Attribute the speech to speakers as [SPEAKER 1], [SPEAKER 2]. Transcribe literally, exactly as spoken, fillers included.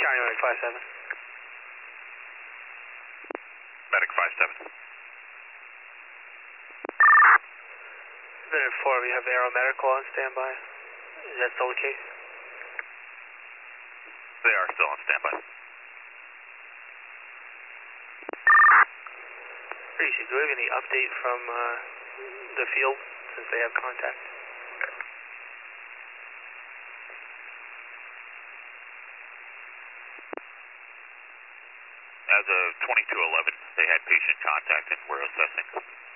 [SPEAKER 1] County Medic five seven.
[SPEAKER 2] Medic five seven.
[SPEAKER 1] Minute four, we have Aero Medical on standby. Is that still the case?
[SPEAKER 2] They are still on standby.
[SPEAKER 1] Appreciate it. Do we have any update from uh, the field since they have contact?
[SPEAKER 2] As of twenty-two eleven, they had patient contact and we're assessing.